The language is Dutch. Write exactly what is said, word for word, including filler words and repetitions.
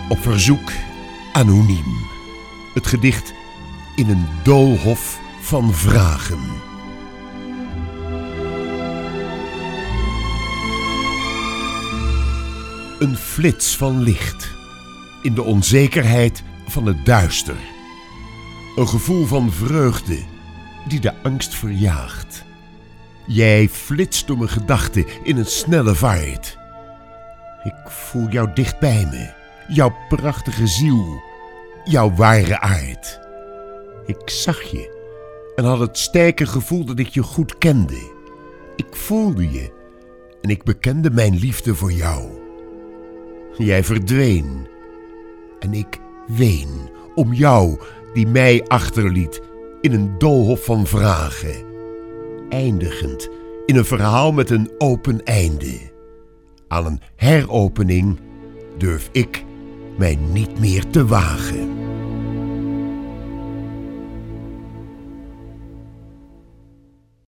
Op verzoek anoniem. Het gedicht In een doolhof van vragen. Een flits van licht in de onzekerheid van het duister. Een gevoel van vreugde die de angst verjaagt. Jij flitst door mijn gedachten in een snelle vaart. Ik voel jou dicht bij me, jouw prachtige ziel, jouw ware aard. Ik zag je en had het sterke gevoel dat ik je goed kende. Ik voelde je en ik bekende mijn liefde voor jou. Jij verdween en ik ween om jou die mij achterliet in een doolhof van vragen, eindigend in een verhaal met een open einde. Aan een heropening durf ik mij niet meer te wagen.